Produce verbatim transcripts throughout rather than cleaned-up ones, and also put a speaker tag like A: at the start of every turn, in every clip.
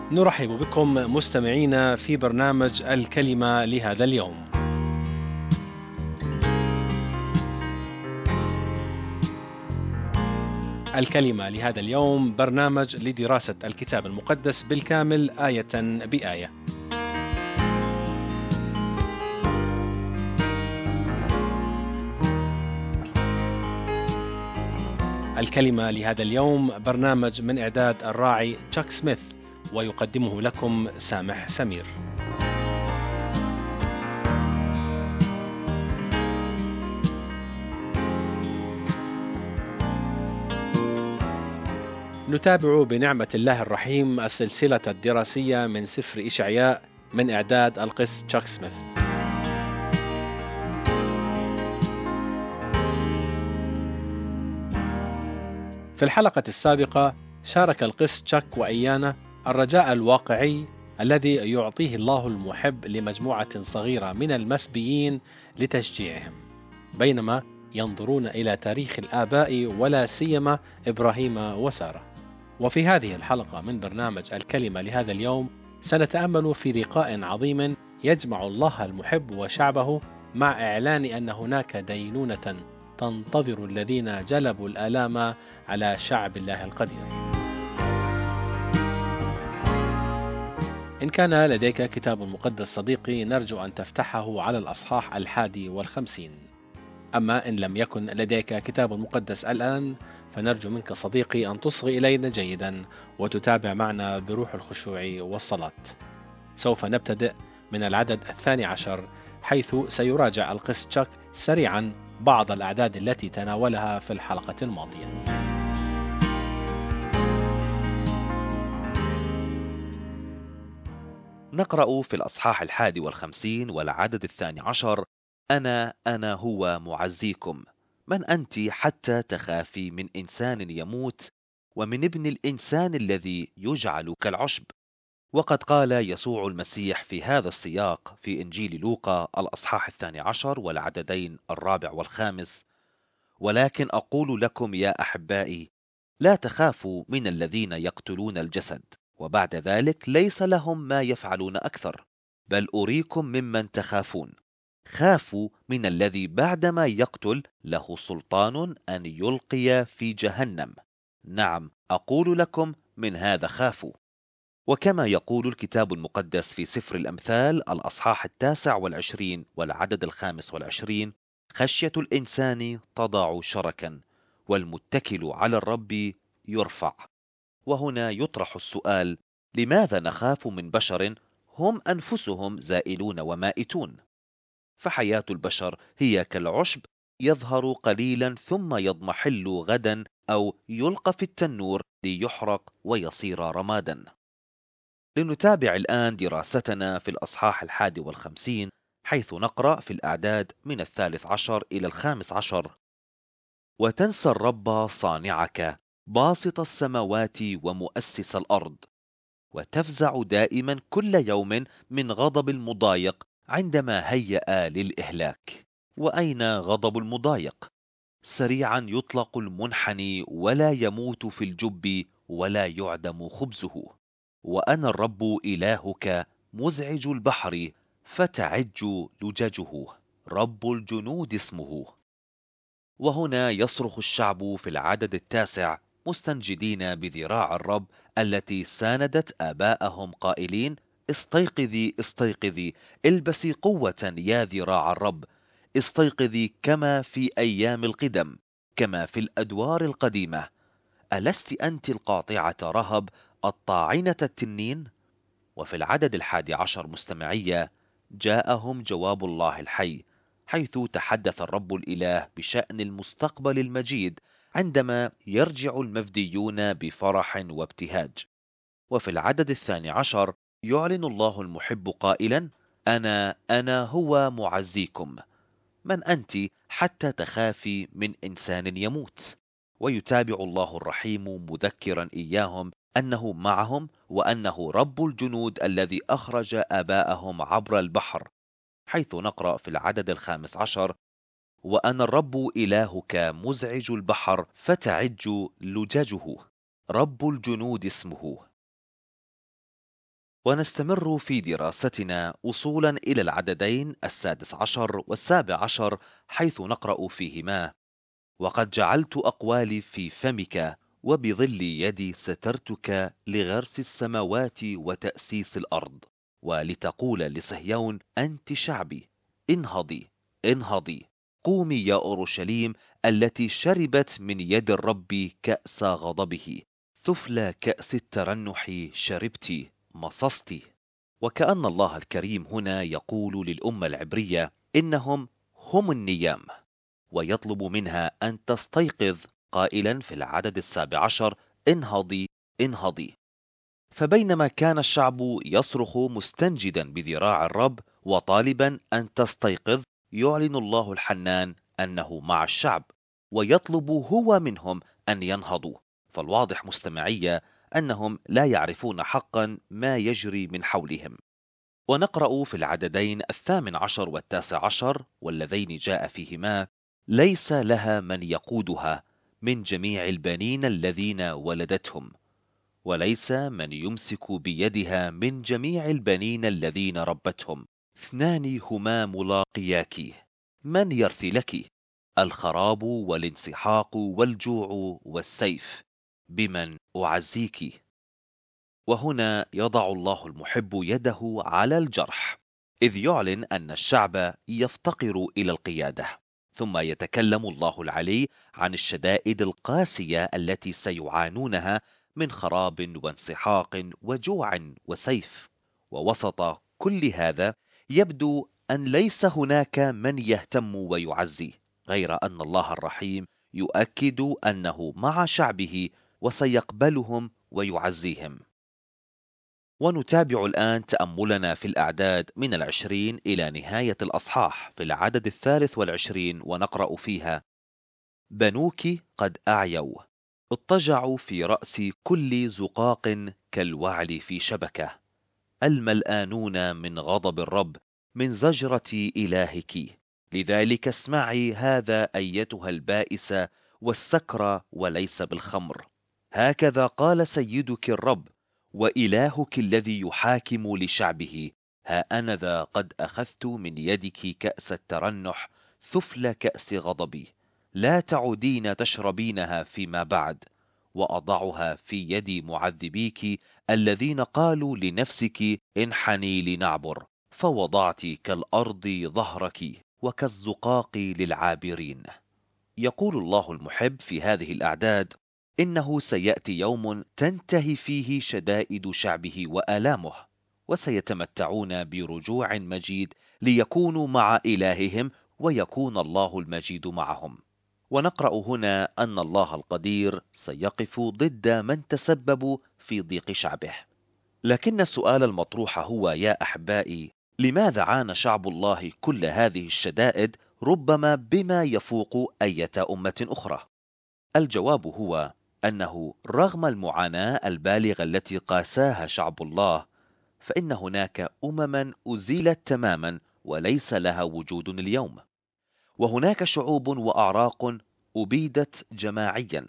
A: نرحب بكم مستمعينا في برنامج الكلمة لهذا اليوم. الكلمة لهذا اليوم برنامج لدراسة الكتاب المقدس بالكامل آية بآية. الكلمة لهذا اليوم برنامج من إعداد الراعي تشاك سميث، ويقدمه لكم سامح سمير. نتابع بنعمة الله الرحيم السلسلة الدراسية من سفر إشعياء من إعداد القس تشاك سميث. في الحلقة السابقة شارك القس تشاك وإيانا الرجاء الواقعي الذي يعطيه الله المحب لمجموعة صغيرة من المسبيين لتشجيعهم، بينما ينظرون إلى تاريخ الآباء ولا سيما إبراهيم وسارة. وفي هذه الحلقة من برنامج الكلمة لهذا اليوم سنتأمل في لقاء عظيم يجمع الله المحب وشعبه، مع إعلان أن هناك دينونة تنتظر الذين جلبوا الآلام على شعب الله القدير. إن كان لديك كتاب مقدس صديقي، نرجو أن تفتحه على الأصحاح الحادي والخمسين. أما إن لم يكن لديك كتاب مقدس الآن، فنرجو منك صديقي أن تصغي إلينا جيدا وتتابع معنا بروح الخشوع والصلاة. سوف نبتدئ من العدد الثاني عشر، حيث سيراجع القس تشاك سريعا بعض الأعداد التي تناولها في الحلقة الماضية.
B: نقرأ في الأصحاح الحادي والخمسين والعدد الثاني عشر: أنا أنا هو معزيكم. من أنت حتى تخافي من إنسان يموت، ومن ابن الإنسان الذي يجعل كالعشب؟ وقد قال يسوع المسيح في هذا السياق في إنجيل لوقا الأصحاح الثاني عشر والعددين الرابع والخامس: ولكن أقول لكم يا أحبائي، لا تخافوا من الذين يقتلون الجسد، وبعد ذلك ليس لهم ما يفعلون أكثر، بل أريكم ممن تخافون. خافوا من الذي بعدما يقتل له سلطان أن يلقي في جهنم. نعم، أقول لكم من هذا خافوا. وكما يقول الكتاب المقدس في سفر الأمثال الأصحاح التاسع والعشرين والعدد الخامس والعشرين: خشية الإنسان تضع شركا، والمتكل على الرب يرفع. وهنا يطرح السؤال: لماذا نخاف من بشر هم أنفسهم زائلون ومائتون؟ فحياة البشر هي كالعشب، يظهر قليلا ثم يضمحل غدا، أو يلقى في التنور ليحرق ويصير رمادا. لنتابع الآن دراستنا في الأصحاح الحادي والخمسين، حيث نقرأ في الأعداد من الثالث عشر إلى الخامس عشر: وتنسى الرب صانعك، باسط السماوات ومؤسس الأرض، وتفزع دائما كل يوم من غضب المضايق عندما هيأ للإهلاك. وأين غضب المضايق؟ سريعا يطلق المنحني، ولا يموت في الجب، ولا يعدم خبزه. وأنا الرب إلهك، مزعج البحر، فتعج لججه، رب الجنود اسمه. وهنا يصرخ الشعب في العدد التاسع مستنجدين بذراع الرب التي ساندت آباءهم قائلين: استيقظي استيقظي، البسي قوة يا ذراع الرب، استيقظي كما في أيام القدم، كما في الأدوار القديمة. ألست أنت القاطعة رهب، الطاعنة التنين؟ وفي العدد الحادي عشر مستمعية: جاءهم جواب الله الحي، حيث تحدث الرب الإله بشأن المستقبل المجيد عندما يرجع المفديون بفرح وابتهاج. وفي العدد الثاني عشر يعلن الله المحب قائلا: أنا أنا هو معزيكم. من أنت حتى تخافي من إنسان يموت؟ ويتابع الله الرحيم مذكرا إياهم أنه معهم، وأنه رب الجنود الذي أخرج آباءهم عبر البحر، حيث نقرأ في العدد الخامس عشر: وأنا الرب إلهك، مزعج البحر، فتعج لججه، رب الجنود اسمه. ونستمر في دراستنا وصولا إلى العددين السادس عشر والسابع عشر، حيث نقرأ فيهما: وقد جعلت أقوالي في فمك، وبظل يدي سترتك لغرس السماوات وتأسيس الأرض، ولتقول لصهيون أنت شعبي، انهضي انهضي، قومي يا أورشليم التي شربت من يد الرب كأس غضبه، ثفل كأس الترنح شربت، مصصت. وكأن الله الكريم هنا يقول للأمة العبرية إنهم هم النيام، ويطلب منها أن تستيقظ، قائلا في العدد السابع عشر: انهضي انهضي. فبينما كان الشعب يصرخ مستنجدا بذراع الرب وطالبا أن تستيقظ، يعلن الله الحنان أنه مع الشعب، ويطلب هو منهم أن ينهضوا. فالواضح مستمعية أنهم لا يعرفون حقا ما يجري من حولهم. ونقرأ في العددين الثامن عشر والتاسع عشر واللذين جاء فيهما: ليس لها من يقودها من جميع البنين الذين ولدتهم، وليس من يمسك بيدها من جميع البنين الذين ربتهم، اثنان هما ملاقياك، من يرثي لك؟ الخراب والانسحاق والجوع والسيف، بمن أعزيك؟ وهنا يضع الله المحب يده على الجرح، إذ يعلن أن الشعب يفتقر إلى القيادة. ثم يتكلم الله العلي عن الشدائد القاسية التي سيعانونها من خراب وانسحاق وجوع وسيف. ووسط كل هذا يبدو أن ليس هناك من يهتم ويعزي، غير أن الله الرحيم يؤكد أنه مع شعبه وسيقبلهم ويعزيهم. ونتابع الآن تأملنا في الأعداد من العشرين إلى نهاية الأصحاح في العدد الثالث والعشرين، ونقرأ فيها: بنوك قد أعيوا، اضطجعوا في رأس كل زقاق كالوعل في شبكة، الملآنون من غضب الرب، من زجرة إلهك. لذلك اسمعي هذا أيتها البائسة والسكرة وليس بالخمر، هكذا قال سيدك الرب وإلهك الذي يحاكم لشعبه: ها أنا ذا قد أخذت من يدك كأس الترنح، ثفل كأس غضبي، لا تعودين تشربينها فيما بعد، وأضعها في يد معذبيك الذين قالوا لنفسك انحني لنعبر، فوضعت كالأرض ظهرك وكالزقاق للعابرين. يقول الله المحب في هذه الأعداد إنه سيأتي يوم تنتهي فيه شدائد شعبه وآلامه، وسيتمتعون برجوع مجيد ليكونوا مع إلههم، ويكون الله المجيد معهم. ونقرأ هنا أن الله القدير سيقف ضد من تسببوا في ضيق شعبه. لكن السؤال المطروح هو يا أحبائي: لماذا عانى شعب الله كل هذه الشدائد، ربما بما يفوق أية أمة أخرى؟ الجواب هو أنه رغم المعاناة البالغة التي قاساها شعب الله، فإن هناك أمما أزيلت تماما وليس لها وجود اليوم، وهناك شعوب وأعراق أبيدت جماعيا.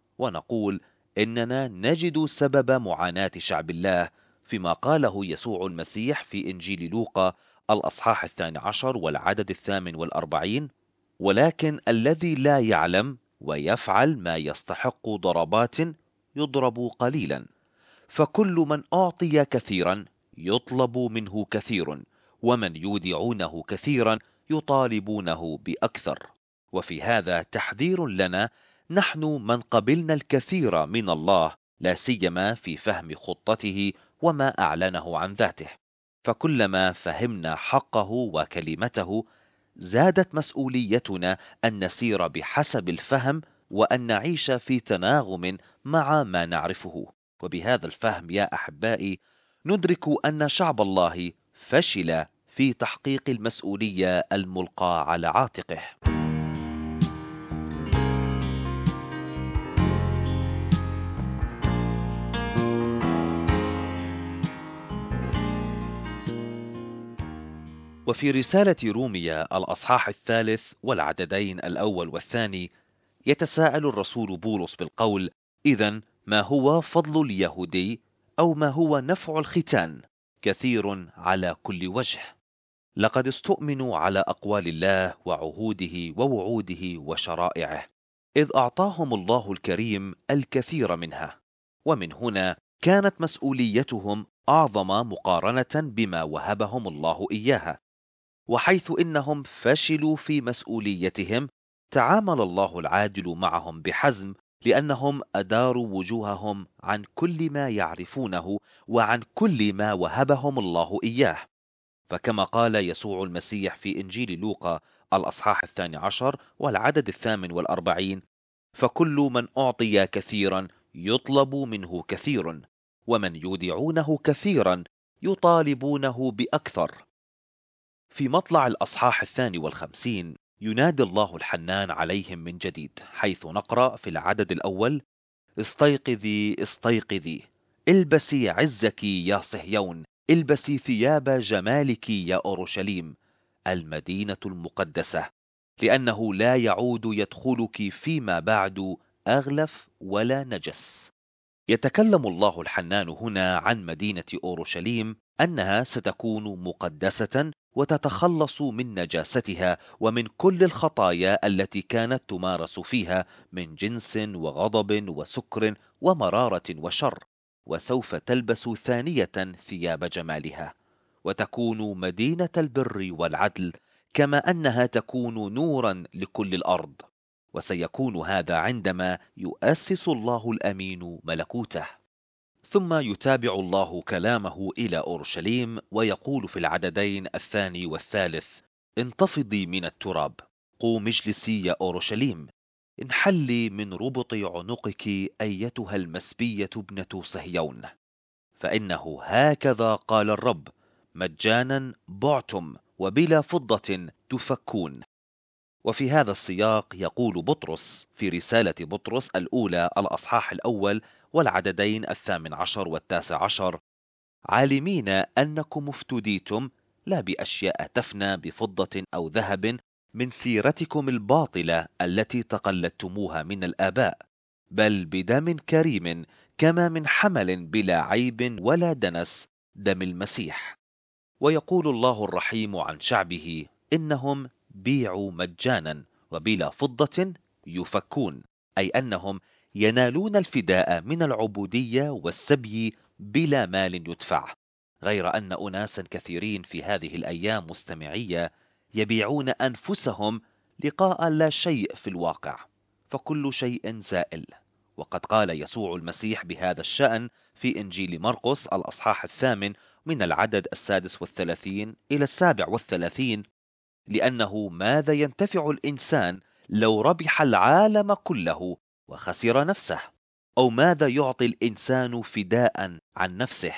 B: ونقول إننا نجد سبب معاناة شعب الله فيما قاله يسوع المسيح في إنجيل لوقا الأصحاح الثاني عشر والعدد الثامن والأربعين: ولكن الذي لا يعلم ويفعل ما يستحق ضربات يضرب قليلا، فكل من أعطي كثيرا يطلب منه كثير، ومن يودعونه كثيرا يطالبونه بأكثر. وفي هذا تحذير لنا نحن من قبلنا الكثير من الله، لا سيما في فهم خطته وما أعلنه عن ذاته. فكلما فهمنا حقه وكلمته، زادت مسؤوليتنا أن نسير بحسب الفهم، وأن نعيش في تناغم مع ما نعرفه. وبهذا الفهم يا أحبائي ندرك أن شعب الله فشل في تحقيق المسؤولية الملقاة على عاتقه. وفي رسالة روميا الأصحاح الثالث والعددين الأول والثاني يتساءل الرسول بولس بالقول: إذن ما هو فضل اليهودي، أو ما هو نفع الختان؟ كثير على كل وجه. لقد استؤمنوا على أقوال الله وعهوده ووعوده وشرائعه، إذ أعطاهم الله الكريم الكثير منها، ومن هنا كانت مسؤوليتهم أعظم مقارنة بما وهبهم الله إياها. وحيث إنهم فشلوا في مسؤوليتهم، تعامل الله العادل معهم بحزم، لأنهم أداروا وجوههم عن كل ما يعرفونه وعن كل ما وهبهم الله إياه. فكما قال يسوع المسيح في إنجيل لوقا الأصحاح الثاني عشر والعدد الثامن والأربعين: فكل من أعطي كثيرا يطلب منه كثير، ومن يودعونه كثيرا يطالبونه بأكثر. في مطلع الأصحاح الثاني والخمسين ينادي الله الحنان عليهم من جديد، حيث نقرأ في العدد الأول: استيقظي استيقظي، البسي عزك يا صهيون، البسي ثياب جمالك يا أورشليم المدينة المقدسة، لأنه لا يعود يدخلك فيما بعد أغلف ولا نجس. يتكلم الله الحنان هنا عن مدينة أورشليم أنها ستكون مقدسة وتتخلص من نجاستها ومن كل الخطايا التي كانت تمارس فيها من جنس وغضب وسكر ومرارة وشر، وسوف تلبس ثانية ثياب جمالها، وتكون مدينة البر والعدل، كما أنها تكون نورا لكل الأرض. وسيكون هذا عندما يؤسس الله الأمين ملكوته. ثم يتابع الله كلامه إلى أورشليم ويقول في العددين الثاني والثالث: انتفضي من التراب، قوم اجلسي يا أورشليم، انحلي من ربط عنقك أيتها المسبية ابنة صهيون، فإنه هكذا قال الرب: مجانا بعتم وبلا فضة تفكون. وفي هذا السياق يقول بطرس في رسالة بطرس الأولى الأصحاح الأول والعددين الثامن عشر والتاسع عشر: عالمين أنكم افتديتم لا بأشياء تفنى بفضة أو ذهب من سيرتكم الباطلة التي تقلدتموها من الآباء، بل بدم كريم كما من حمل بلا عيب ولا دنس، دم المسيح. ويقول الله الرحيم عن شعبه: إنهم بيعوا مجانا وبلا فضة يفكون، أي أنهم ينالون الفداء من العبودية والسبي بلا مال يدفع. غير أن أناسا كثيرين في هذه الأيام مستمعية يبيعون أنفسهم لقاء لا شيء في الواقع، فكل شيء زائل. وقد قال يسوع المسيح بهذا الشأن في إنجيل مرقس الأصحاح الثامن من العدد السادس والثلاثين إلى السابع والثلاثين: لأنه ماذا ينتفع الإنسان لو ربح العالم كله وخسر نفسه؟ أو ماذا يعطي الإنسان فداء عن نفسه؟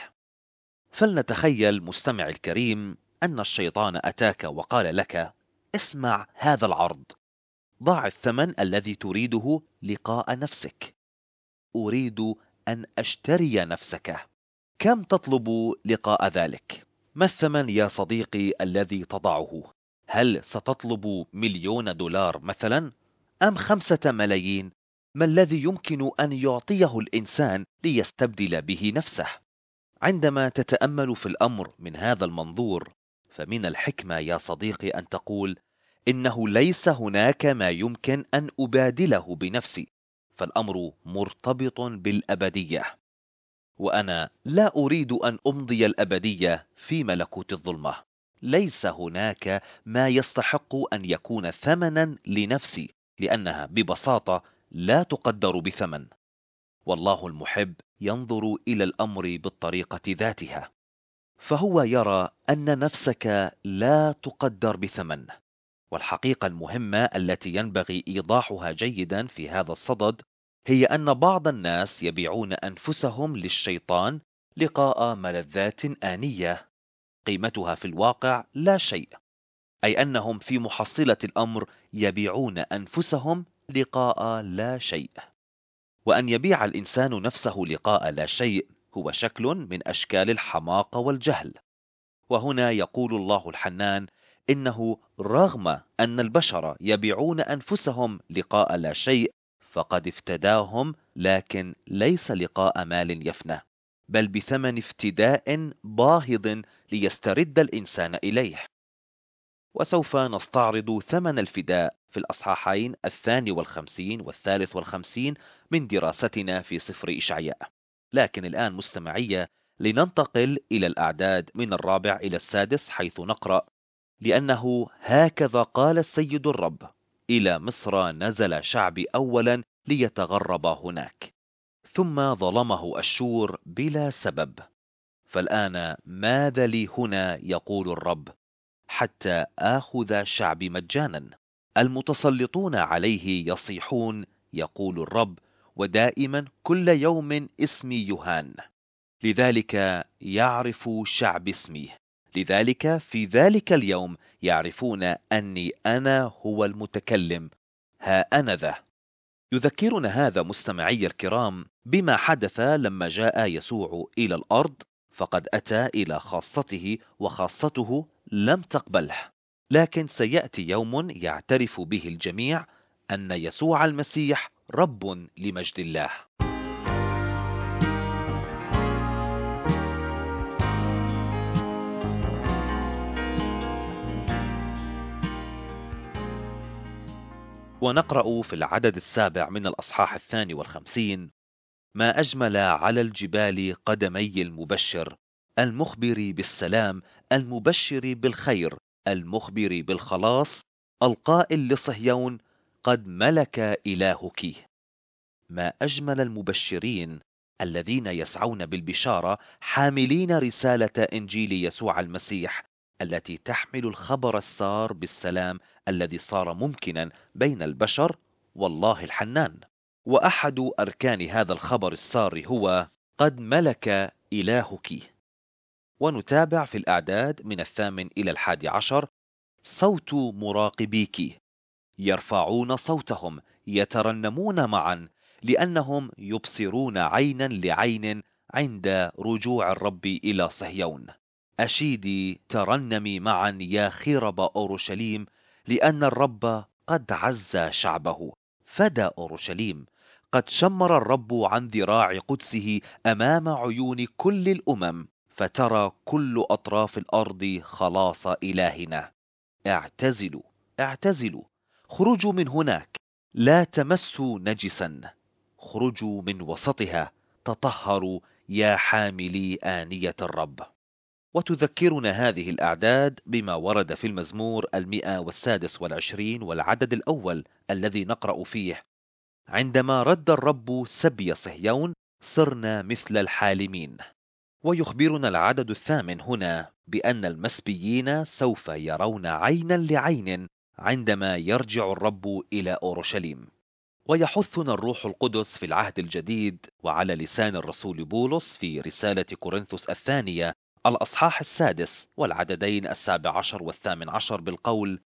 B: فلنتخيل مستمع الكريم أن الشيطان أتاك وقال لك: اسمع هذا العرض، ضع الثمن الذي تريده لقاء نفسك. أريد أن أشتري نفسك. كم تطلب لقاء ذلك؟ ما الثمن يا صديقي الذي تضعه؟ هل ستطلب مليون دولار مثلا؟ أم خمسة ملايين؟ ما الذي يمكن أن يعطيه الإنسان ليستبدل به نفسه؟ عندما تتأمل في الأمر من هذا المنظور، فمن الحكمة يا صديقي أن تقول: إنه ليس هناك ما يمكن أن أبادله بنفسي، فالأمر مرتبط بالأبدية، وأنا لا أريد أن أمضي الأبدية في ملكوت الظلمة. ليس هناك ما يستحق أن يكون ثمنا لنفسي، لأنها ببساطة لا تقدر بثمن. والله المحب ينظر إلى الأمر بالطريقة ذاتها، فهو يرى أن نفسك لا تقدر بثمن. والحقيقة المهمة التي ينبغي إيضاحها جيدا في هذا الصدد هي أن بعض الناس يبيعون أنفسهم للشيطان لقاء ملذات آنية قيمتها في الواقع لا شيء، أي أنهم في محصلة الأمر يبيعون أنفسهم لقاء لا شيء. وأن يبيع الإنسان نفسه لقاء لا شيء هو شكل من أشكال الحماقة والجهل. وهنا يقول الله الحنان: إنه رغم أن البشر يبيعون أنفسهم لقاء لا شيء، فقد افتداهم، لكن ليس لقاء مال يفنى، بل بثمن افتداء باهظ ليسترد الإنسان إليه. وسوف نستعرض ثمن الفداء في الأصحاحين الثاني والخمسين والثالث والخمسين من دراستنا في سفر إشعياء. لكن الآن مستمعية لننتقل إلى الأعداد من الرابع إلى السادس، حيث نقرأ: لأنه هكذا قال السيد الرب، إلى مصر نزل شعبي أولا ليتغرب هناك، ثم ظلمه أشور بلا سبب، فالآن ماذا لي هنا يقول الرب، حتى آخذ شعبي مجانا؟ المتسلطون عليه يصيحون يقول الرب، ودائما كل يوم اسمي يهان، لذلك يعرف شعب اسمي، لذلك في ذلك اليوم يعرفون أني أنا هو المتكلم، ها أنا ذا. يذكرنا هذا مستمعي الكرام بما حدث لما جاء يسوع إلى الأرض، فقد أتى إلى خاصته وخاصته لم تقبله، لكن سيأتي يوم يعترف به الجميع أن يسوع المسيح رب لمجد الله. ونقرأ في العدد السابع من الأصحاح الثاني والخمسين: ما أجمل على الجبال قدمي المبشر، المخبر بالسلام، المبشر بالخير، المخبر بالخلاص، القائل لصهيون: قد ملك إلهك. ما أجمل المبشرين الذين يسعون بالبشارة حاملين رسالة إنجيل يسوع المسيح، التي تحمل الخبر السار بالسلام الذي صار ممكنا بين البشر والله الحنان. وأحد أركان هذا الخبر السار هو قد ملك إلهك. ونتابع في الأعداد من الثامن إلى الحادي عشر: صوت مراقبيك، يرفعون صوتهم، يترنمون معا، لأنهم يبصرون عينا لعين عند رجوع الرب إلى صهيون. أشيدي ترنمي معا يا خرب أورشليم، لأن الرب قد عز شعبه، فدى أورشليم، قد شمر الرب عن ذراع قدسه أمام عيون كل الأمم، فترى كل أطراف الأرض خلاص إلهنا. اعتزلوا اعتزلوا، خرجوا من هناك، لا تمسوا نجسا، خرجوا من وسطها، تطهروا يا حاملي آنية الرب. وتذكرنا هذه الأعداد بما ورد في المزمور المئة والسادس والعشرين والعدد الأول، الذي نقرأ فيه: عندما رد الرب سبي صهيون صرنا مثل الحالمين. ويخبرنا العدد الثامن هنا بأن المسبيين سوف يرون عينا لعين عندما يرجع الرب إلى أورشليم. ويحثنا الروح القدس في العهد الجديد وعلى لسان الرسول بولس في رسالة كورنثوس الثانية الأصحاح السادس والعددين السابع عشر والثامن عشر بالقول: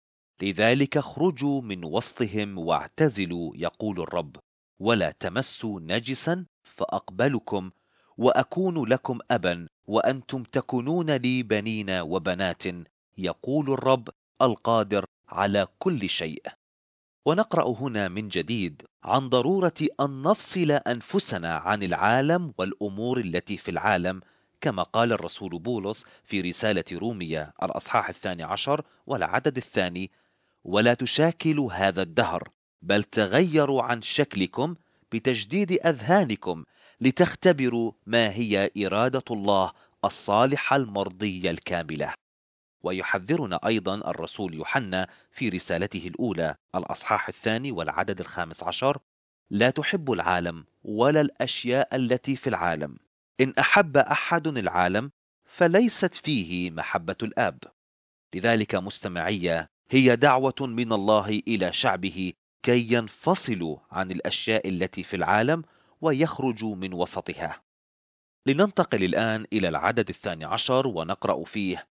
B: لذلك اخرجوا من وسطهم واعتزلوا يقول الرب، ولا تمسوا نجسا، فأقبلكم وأكون لكم أبا، وأنتم تكونون لي بنين وبنات، يقول الرب القادر على كل شيء. ونقرأ هنا من جديد عن ضرورة أن نفصل أنفسنا عن العالم والأمور التي في العالم، كما قال الرسول بولس في رسالة رومية الأصحاح الثاني عشر والعدد الثاني: ولا تشاكلوا هذا الدهر، بل تغيروا عن شكلكم بتجديد أذهانكم، لتختبروا ما هي إرادة الله الصالحة المرضية الكاملة. ويحذرنا أيضا الرسول يوحنا في رسالته الأولى الأصحاح الثاني والعدد الخامس عشر: لا تحب العالم ولا الأشياء التي في العالم، إن أحب أحد العالم فليست فيه محبة الآب. لذلك مستمعية، هي دعوة من الله إلى شعبه كي ينفصلوا عن الأشياء التي في العالم ويخرجوا من وسطها. لننتقل الآن إلى العدد الثاني عشر ونقرأ فيه: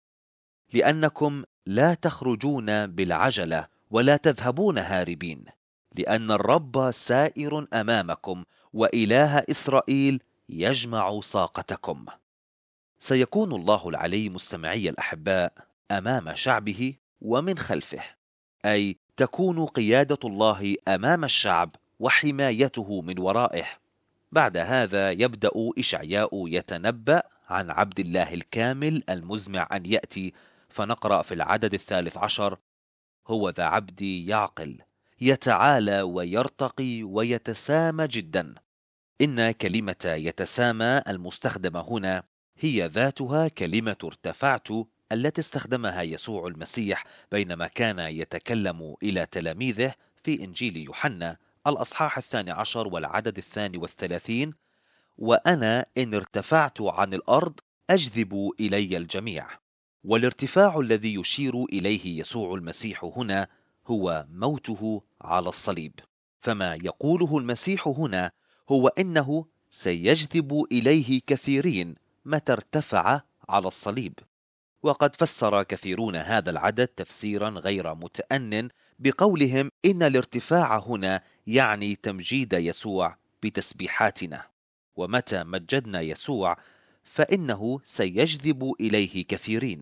B: لأنكم لا تخرجون بالعجلة ولا تذهبون هاربين، لأن الرب سائر أمامكم، وإله إسرائيل يجمع ساقتكم. سيكون الله العلي مستمعي الأحباء أمام شعبه ومن خلفه، أي تكون قيادة الله أمام الشعب وحمايته من ورائه. بعد هذا يبدأ إشعياء يتنبأ عن عبد الله الكامل المزمع أن يأتي، فنقرأ في العدد الثالث عشر: هو ذا عبدي يعقل، يتعالى ويرتقي ويتسامى جدا. إن كلمة يتسامى المستخدمة هنا هي ذاتها كلمة ارتفعت التي استخدمها يسوع المسيح بينما كان يتكلم إلى تلاميذه في إنجيل يوحنا الأصحاح الثاني عشر والعدد الثاني والثلاثين: وأنا إن ارتفعت عن الأرض أجذب إلي الجميع. والارتفاع الذي يشير إليه يسوع المسيح هنا هو موته على الصليب. فما يقوله المسيح هنا هو إنه سيجذب إليه كثيرين متى ارتفع على الصليب. وقد فسر كثيرون هذا العدد تفسيرا غير متأن بقولهم إن الارتفاع هنا يعني تمجيد يسوع بتسبيحاتنا، ومتى مجدنا يسوع فإنه سيجذب إليه كثيرين.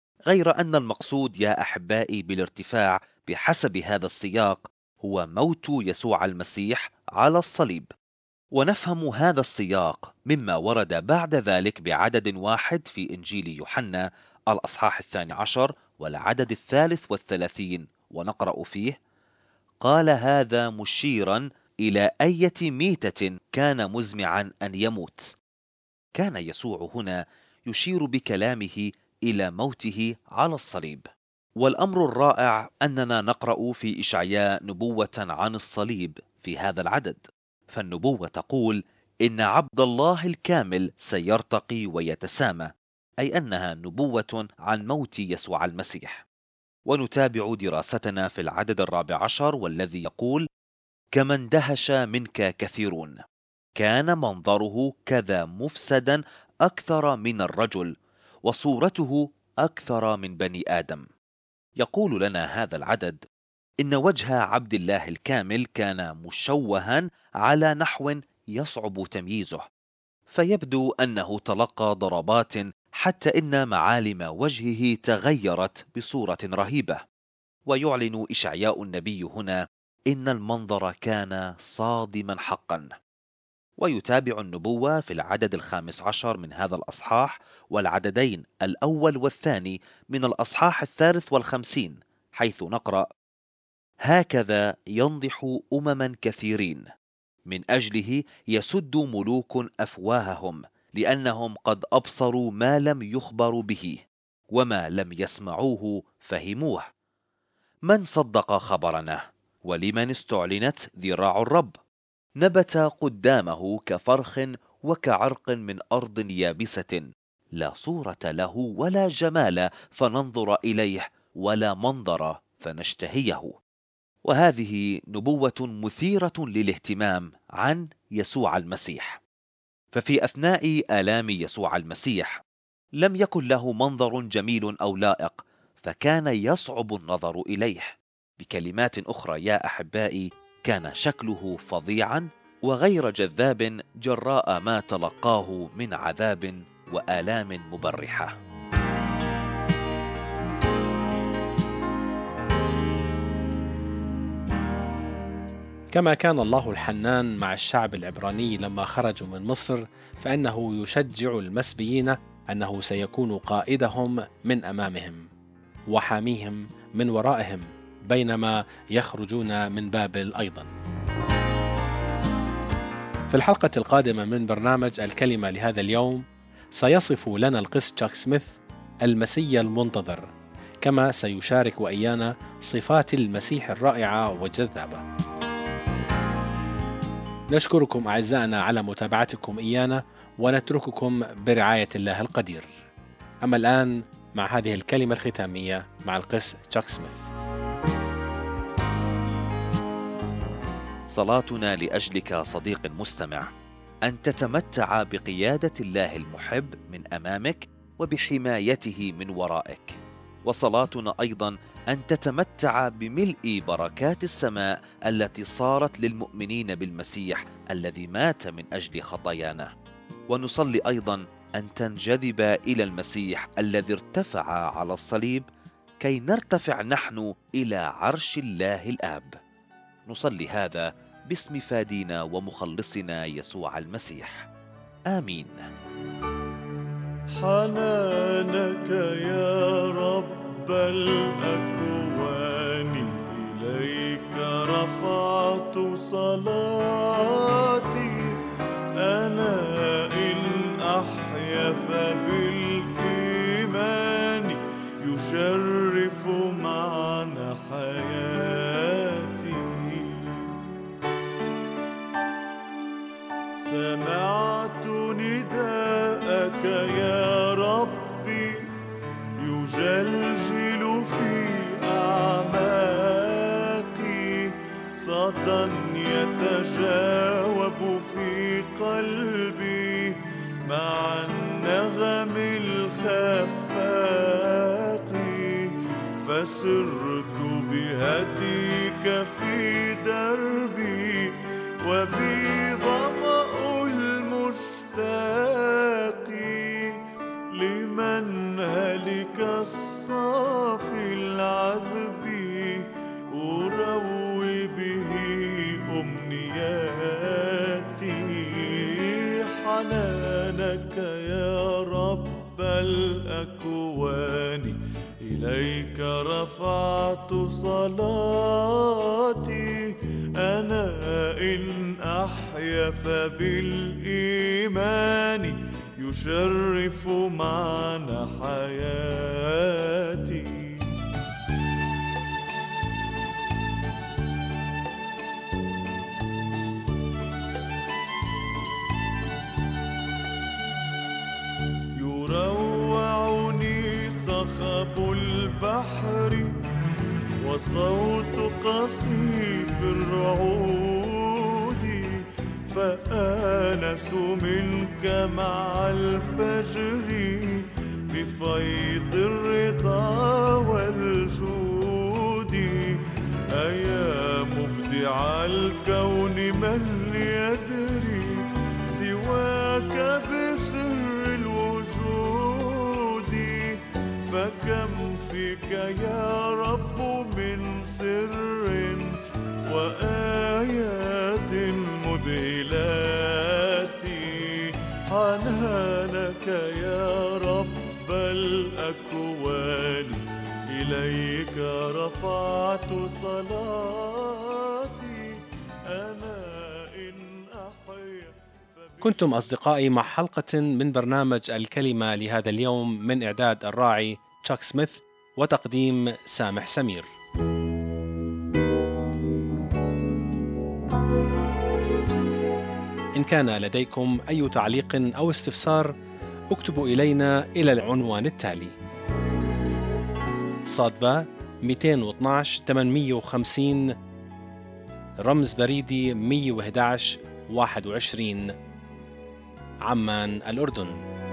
B: غير أن المقصود يا أحبائي بالارتفاع بحسب هذا السياق هو موت يسوع المسيح على الصليب. ونفهم هذا السياق مما ورد بعد ذلك بعدد واحد في إنجيل يوحنا الأصحاح الثاني عشر والعدد الثالث والثلاثين، ونقرأ فيه: قال هذا مشيرا إلى أية ميتة كان مزمعا أن يموت. كان يسوع هنا يشير بكلامه إلى موته على الصليب. والأمر الرائع أننا نقرأ في إشعياء نبوة عن الصليب في هذا العدد، فالنبوة تقول إن عبد الله الكامل سيرتقي ويتسامى، أي أنها نبوة عن موت يسوع المسيح. ونتابع دراستنا في العدد الرابع عشر والذي يقول: كما اندهش منك كثيرون، كان منظره كذا مفسدا أكثر من الرجل، وصورته أكثر من بني آدم. يقول لنا هذا العدد إن وجه عبد الله الكامل كان مشوها على نحو يصعب تمييزه، فيبدو أنه تلقى ضربات حتى إن معالم وجهه تغيرت بصورة رهيبة. ويعلن إشعياء النبي هنا إن المنظر كان صادما حقا. ويتابع النبوة في العدد الخامس عشر من هذا الأصحاح والعددين الأول والثاني من الأصحاح الثالث والخمسين، حيث نقرأ: هكذا ينضح أمما كثيرين، من أجله يسد ملوك أفواههم، لأنهم قد أبصروا ما لم يخبروا به، وما لم يسمعوه فهموه. من صدق خبرنا؟ ولمن استعلنت ذراع الرب؟ نبت قدامه كفرخ وكعرق من أرض يابسة، لا صورة له ولا جمال فننظر إليه، ولا منظر فنشتهيه. وهذه نبوة مثيرة للاهتمام عن يسوع المسيح. ففي أثناء آلام يسوع المسيح لم يكن له منظر جميل أو لائق، فكان يصعب النظر إليه. بكلمات أخرى يا أحبائي، كان شكله فظيعا وغير جذاب جراء ما تلقاه من عذاب وآلام مبرحة.
A: كما كان الله الحنان مع الشعب العبراني لما خرجوا من مصر، فإنه يشجع المسبيين أنه سيكون قائدهم من أمامهم وحاميهم من ورائهم بينما يخرجون من بابل أيضا. في الحلقة القادمة من برنامج الكلمة لهذا اليوم سيصف لنا القس تشاك سميث المسيا المنتظر، كما سيشارك وإيانا صفات المسيح الرائعة والجذابة. نشكركم أعزائنا على متابعتكم إيانا، ونترككم برعاية الله القدير. أما الآن مع هذه الكلمة الختامية مع القس تشاك سميث.
B: صلاتنا لأجلك صديق المستمع أن تتمتع بقيادة الله المحب من أمامك وبحمايته من ورائك. وصلاتنا أيضا أن تتمتع بملء بركات السماء التي صارت للمؤمنين بالمسيح الذي مات من أجل خطايانا. ونصلي أيضا أن تنجذب إلى المسيح الذي ارتفع على الصليب كي نرتفع نحن إلى عرش الله الآب. نصلي هذا باسم فادينا ومخلصنا يسوع المسيح. آمين.
C: حنانك يا رب الأكوان، إليك رفعت صلاتي. أنا إن أحيا فبالإيمان، يشرف معنى حياتي. سمعت نداءك يا ربي، يجلجل في أعماقي. صدى يتجاوب في قلبي مع النغم الخفاق. فسرت بهديك في دربي، وبي ظمأ المشتاق. لمنهلك الصافي العذب، أروي به أمنياتي. حنانك يا رب الأكوان، إليك رفعت صلاتي. أنا إن أحيا فبالإيمان، يشرف معنى حياتي. يروعني صخب البحر، وصوت قصيف الرعود. فآنس منك مع الفجر، بفيض الرضا والجود. أيا مبدع الكون من يدري سواك بسر الوجود. فكم فيك يا رب من سر وآيات مذهلات. حنانك يا رب الأكوان، إليك رفعت صلاتي. أنا إن أحيا
A: كنتم أصدقائي مع حلقة من برنامج الكلمة لهذا اليوم، من إعداد الراعي تشاك سميث وتقديم سامح سمير. إن كان لديكم أي تعليق أو استفسار، اكتبوا إلينا إلى العنوان التالي: صادبة مئتين واثناشر ثمانمئة وخمسين، رمز بريدي مئة وأحد عشر واحد وعشرين، عمان، الأردن.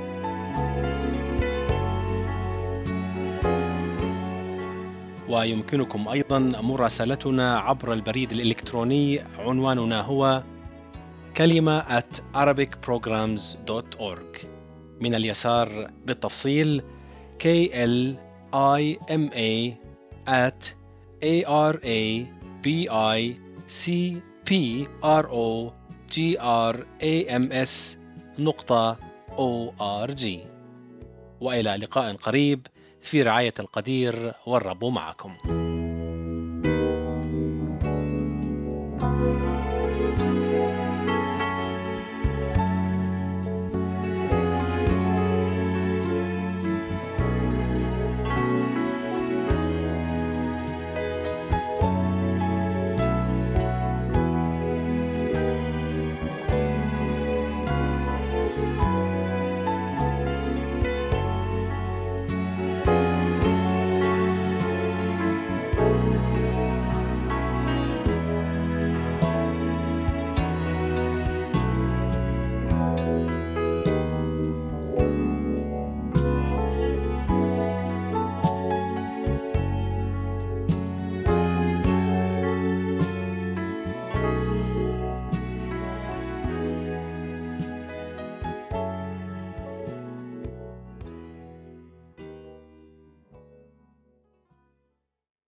A: ويمكنكم أيضا مراسلتنا عبر البريد الإلكتروني، عنواننا هو كلمة at arabic programs dot org. من اليسار بالتفصيل K L I M A at A R A B I C P R O G R A M S نقطة O R G. وإلى لقاء قريب في رعاية القدير، والرب معكم.